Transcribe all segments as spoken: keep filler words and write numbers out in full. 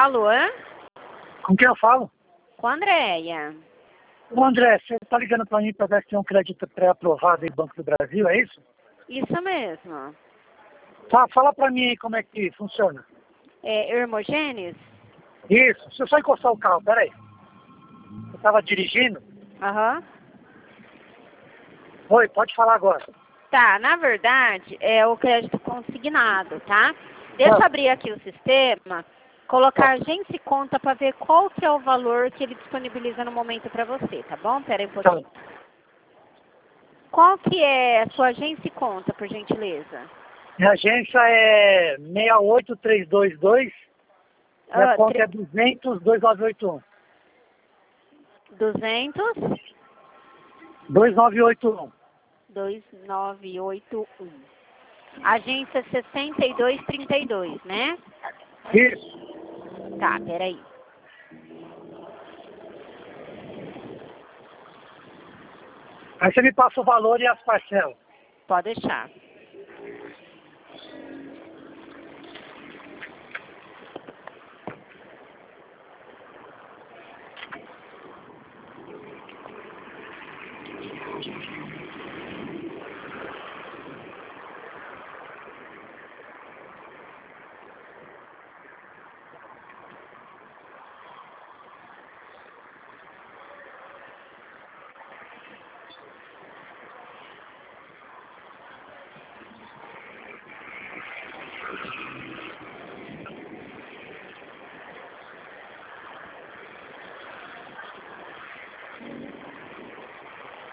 Alô? Com quem eu falo? Com a Andréia. Ô André, você tá ligando pra mim pra ver se tem um crédito pré-aprovado em Banco do Brasil, é isso? Isso mesmo. Tá, fala pra mim aí como é que funciona. É Hermogênesis? Isso, deixa eu só encostar o carro, peraí. Eu tava dirigindo. Aham. Oi, pode falar agora. Tá, na verdade, é o crédito consignado, tá? Deixa eu Ah. abrir aqui o sistema, colocar agência e conta para ver qual que é o valor que ele disponibiliza no momento para você, tá bom? Pera aí um pouquinho. Tá. Qual que é a sua agência e conta, por gentileza? Minha agência é seis oito três dois dois, minha Ah, conta tre- é duzentos, dois nove oito um. duzentos, dois nove oito um. dois nove oito um. Agência sessenta e dois trinta e dois, né? Isso. Tá, peraí. Aí você me passa o valor e as parcelas. Pode deixar.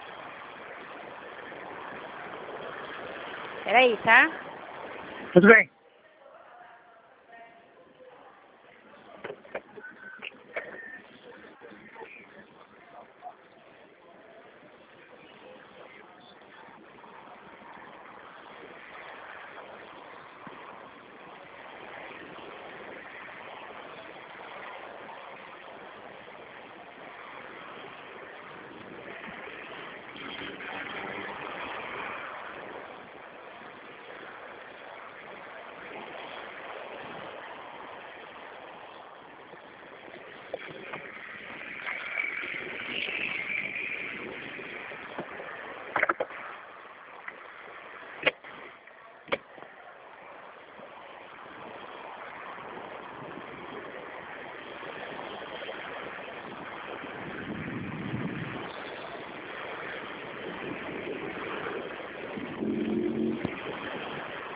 Peraí, tá? Tudo bem.